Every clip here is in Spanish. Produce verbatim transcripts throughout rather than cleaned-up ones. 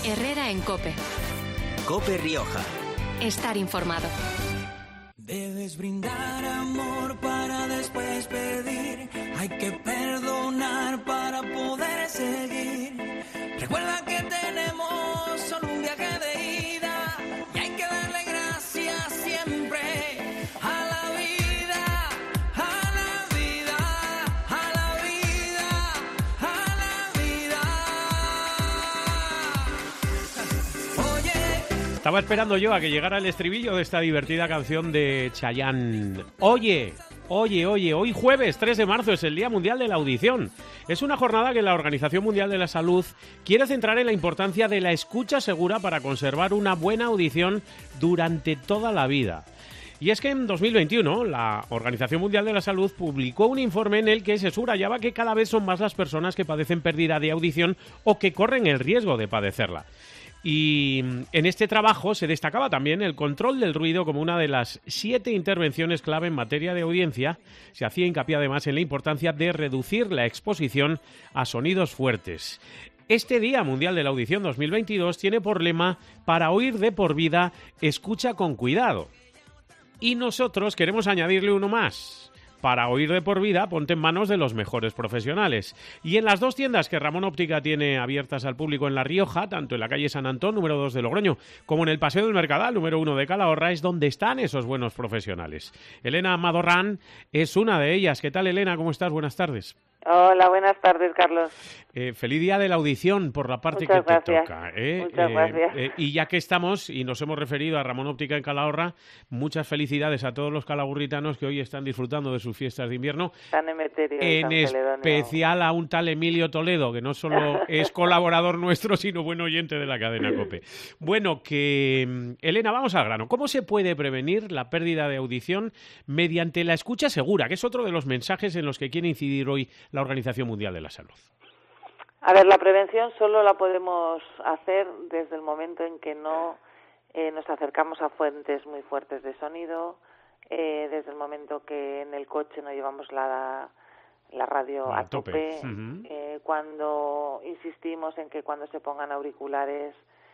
Herrera en COPE. COPE Rioja. Estar informado. Debes brindar amor para después pedir. Hay que perdonar para poder seguir. Recuerda que tenemos solo un viaje de ida y hay que darle gracias siempre a la vida, a la vida, a la vida, a la vida. Oye. Estaba esperando yo a que llegara el estribillo de esta divertida canción de Chayanne. Oye, oye, oye, hoy jueves tres de marzo es el Día Mundial de la Audición. Es una jornada que la Organización Mundial de la Salud quiere centrar en la importancia de la escucha segura para conservar una buena audición durante toda la vida. Y es que en dos mil veintiuno la Organización Mundial de la Salud publicó un informe en el que se subrayaba que cada vez son más las personas que padecen pérdida de audición o que corren el riesgo de padecerla. Y en este trabajo se destacaba también el control del ruido como una de las siete intervenciones clave en materia de audiencia. Se hacía hincapié además en la importancia de reducir la exposición a sonidos fuertes. Este Día Mundial de la Audición dos mil veintidós tiene por lema: para oír de por vida, escucha con cuidado. Y nosotros queremos añadirle uno más. Para oír de por vida, ponte en manos de los mejores profesionales. Y en las dos tiendas que Ramón Óptica tiene abiertas al público en La Rioja, tanto en la calle San Antón, número dos de Logroño, como en el Paseo del Mercadal, número uno de Calahorra, es donde están esos buenos profesionales. Elena Madorrán es una de ellas. ¿Qué tal, Elena? ¿Cómo estás? Buenas tardes. Hola, buenas tardes, Carlos. Eh, feliz día de la audición por la parte Muchas que gracias. te toca. ¿eh? Muchas Eh, gracias. eh, y ya que estamos y nos hemos referido a Ramón Óptica en Calahorra, muchas felicidades a todos los calahurritanos que hoy están disfrutando de sus fiestas de invierno. San Emeterio y En San Celedonio. especial a un tal Emilio Toledo, que no solo es colaborador nuestro, sino buen oyente de la cadena COPE. Bueno, que Elena, vamos al grano. ¿Cómo se puede prevenir la pérdida de audición mediante la escucha segura? Que es otro de los mensajes en los que quiere incidir hoy la Organización Mundial de la Salud. A ver, la prevención solo la podemos hacer desde el momento en que no eh, nos acercamos a fuentes muy fuertes de sonido, eh, desde el momento que en el coche no llevamos la, la radio a, a tope, tope. Uh-huh. eh, cuando insistimos en que cuando se pongan auriculares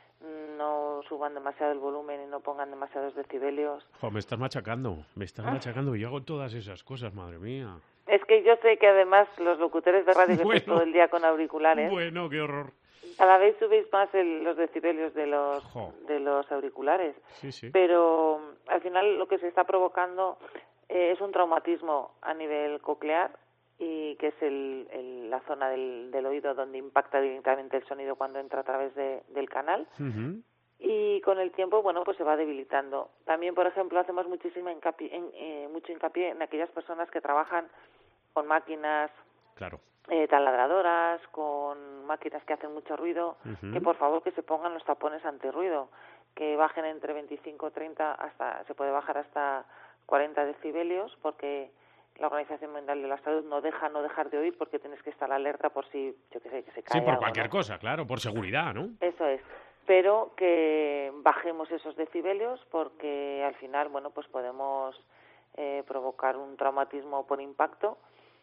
no suban demasiado el volumen y no pongan demasiados decibelios. Jo, me estás machacando, me estás machacando. Yo hago todas esas cosas, madre mía. Es que yo sé que además los locutores de radio que Bueno, están todo el día con auriculares, bueno, qué horror. cada vez subéis más el, los decibelios de los Jo. de los auriculares. Sí, sí. Pero al final lo que se está provocando eh, es un traumatismo a nivel coclear, y que es el, el, la zona del, del oído donde impacta directamente el sonido cuando entra a través de, del canal. Uh-huh. Y con el tiempo, bueno, pues se va debilitando. También, por ejemplo, hacemos muchísima hincapié, en, eh, mucho hincapié en aquellas personas que trabajan con máquinas Claro. eh, taladradoras, con máquinas que hacen mucho ruido, Uh-huh. que por favor que se pongan los tapones antirruido, que bajen entre veinticinco, treinta, hasta se puede bajar hasta cuarenta decibelios, porque la Organización Mundial de la Salud no deja no dejar de oír, porque tienes que estar alerta por si, yo qué sé, que se cae Sí, por algo, cualquier ¿no? cosa, claro, por seguridad, ¿no? Eso es, pero que bajemos esos decibelios, porque al final, bueno, pues podemos eh, provocar un traumatismo por impacto,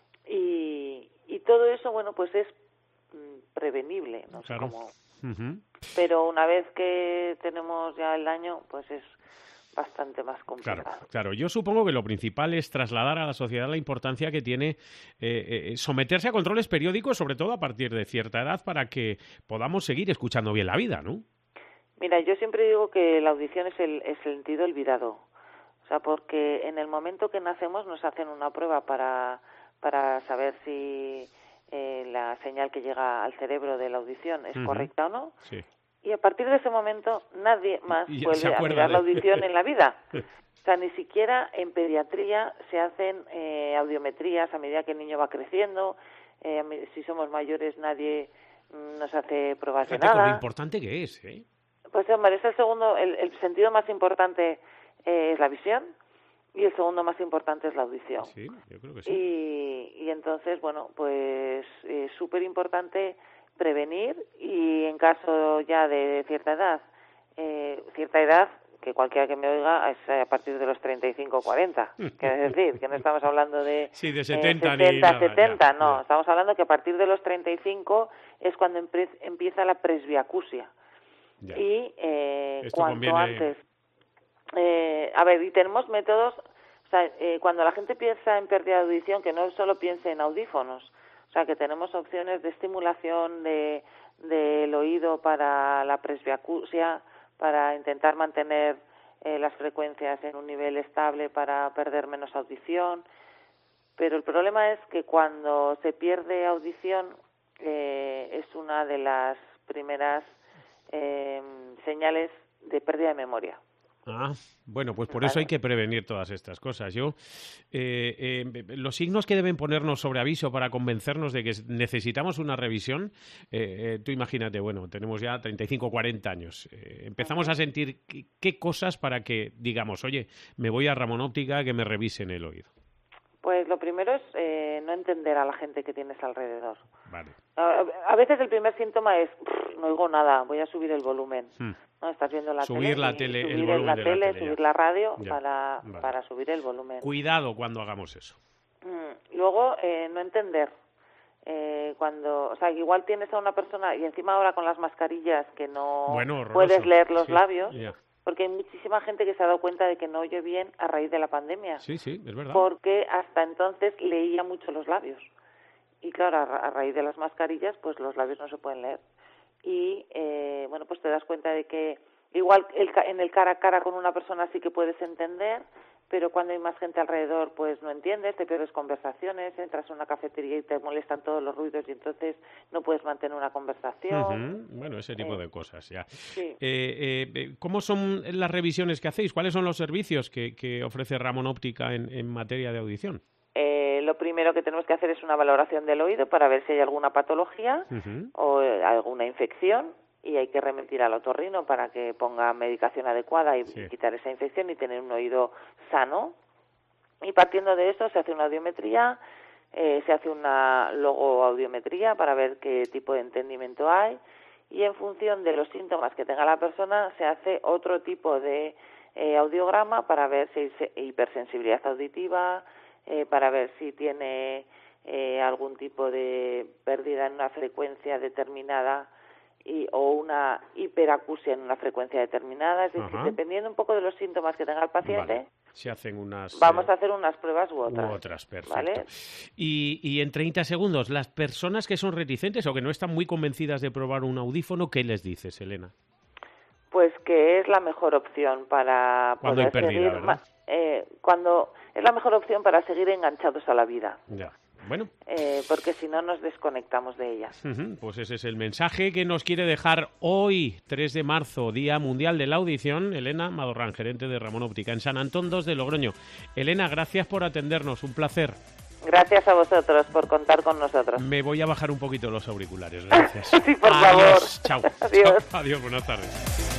y, y todo eso, bueno, pues es mm, prevenible, no sé Claro. cómo. Uh-huh. Pero una vez que tenemos ya el daño, pues es bastante más complicado. Claro, claro. Yo supongo que lo principal es trasladar a la sociedad la importancia que tiene eh, eh, someterse a controles periódicos, sobre todo a partir de cierta edad, para que podamos seguir escuchando bien la vida, ¿no? Mira, yo siempre digo que la audición es el, el sentido olvidado. O sea, porque en el momento que nacemos nos hacen una prueba para, para saber si eh, la señal que llega al cerebro de la audición es Uh-huh. correcta o no. Sí. Y a partir de ese momento nadie más Y ya se vuelve a acuerda mirar de- la audición en la vida. O sea, ni siquiera en pediatría se hacen eh, audiometrías a medida que el niño va creciendo. Eh, a me- si somos mayores nadie mm, nos hace pruebas Fíjate de con lo nada. importante que es, ¿eh? Pues hombre, es el segundo, el, el sentido más importante eh, es la visión, y el segundo más importante es la audición. Sí, yo creo que sí. Y, y entonces, bueno, pues es súper importante prevenir, y en caso ya de cierta edad, eh, cierta edad, que cualquiera que me oiga, es a partir de los treinta y cinco o cuarenta. Quiero decir, que no estamos hablando de Sí, de setenta eh, ni sesenta, nada, setenta, ya, no. ya. Estamos hablando que a partir de los treinta y cinco es cuando empie- empieza la presbiacusia. Ya. Y eh, Esto cuanto conviene... antes. Eh, a ver, y tenemos métodos, o sea, eh, cuando la gente piensa en pérdida de audición, que no solo piense en audífonos, o sea, que tenemos opciones de estimulación de del oído para la presbiacusia, para intentar mantener eh, las frecuencias en un nivel estable para perder menos audición, pero el problema es que cuando se pierde audición eh, es una de las primeras eh, señales de pérdida de memoria. Ah, bueno, pues por Vale. eso hay que prevenir todas estas cosas. Yo, eh, eh, los signos que deben ponernos sobre aviso para convencernos de que necesitamos una revisión, eh, eh, tú imagínate, bueno, tenemos ya treinta y cinco, cuarenta años. Eh, empezamos a sentir qué, qué cosas para que digamos, oye, me voy a Ramón Óptica que me revisen el oído. Pues lo primero es eh, no entender a la gente que tienes alrededor. Vale. A, a veces el primer síntoma es, no oigo nada, voy a subir el volumen. Hmm. ¿No? Estás viendo la Subir tele, la y tele, el subir volumen la de la tele, tele, subir ya. la radio Ya. para, Vale. para subir el volumen. Cuidado cuando hagamos eso. Mm, Luego, eh, no entender. Eh, cuando, o sea, que igual tienes a una persona, y encima ahora con las mascarillas que no Bueno, horroroso. puedes leer los Sí, labios, ya. porque hay muchísima gente que se ha dado cuenta de que no oye bien a raíz de la pandemia. Sí, sí, es verdad. Porque hasta entonces leía mucho los labios. Y claro, a, ra- a raíz de las mascarillas, pues los labios no se pueden leer. Y, eh, bueno, pues te das cuenta de que igual el, ca- en el cara a cara con una persona sí que puedes entender, pero cuando hay más gente alrededor, pues no entiendes, te pierdes conversaciones, entras en una cafetería y te molestan todos los ruidos y entonces no puedes mantener una conversación. Ujú. Bueno, ese tipo Eh, de cosas, ya. sí. Eh, eh, ¿Cómo son las revisiones que hacéis? ¿Cuáles son los servicios que, que ofrece Ramón Óptica en, en materia de audición? Eh, lo primero que tenemos que hacer es una valoración del oído para ver si hay alguna patología Ujú. o eh, alguna infección, y hay que remitir al otorrino para que ponga medicación adecuada y Sí. quitar esa infección y tener un oído sano. Y partiendo de eso se hace una audiometría, eh, se hace una logoaudiometría para ver qué tipo de entendimiento hay, y en función de los síntomas que tenga la persona se hace otro tipo de eh, audiograma para ver si hay se- hipersensibilidad auditiva, eh, para ver si tiene eh, algún tipo de pérdida en una frecuencia determinada y, o una hiperacusia en una frecuencia determinada. Es decir, Ajá. dependiendo un poco de los síntomas que tenga el paciente, Vale. Se hacen unas... vamos eh, a hacer unas pruebas u u otras. otras, perfecto. ¿Vale? Y, y en treinta segundos, las personas que son reticentes o que no están muy convencidas de probar un audífono, ¿qué les dices, Elena? Pues que es la mejor opción para Cuando poder hay pérdida, seguir, ¿verdad? ma- eh, cuando es la mejor opción para seguir enganchados a la vida, Ya. Bueno, eh, porque si no nos desconectamos de ella. ujú, pues ese es el mensaje que nos quiere dejar hoy, tres de marzo, Día Mundial de la Audición, Elena Madorrán, gerente de Ramón Óptica en San Antón dos de Logroño. Elena, gracias por atendernos, un placer. Gracias a vosotros por contar con nosotros. Me voy a bajar un poquito los auriculares, gracias. Sí, por Adiós, favor. chao. Adiós. Chao. Adiós, buenas tardes.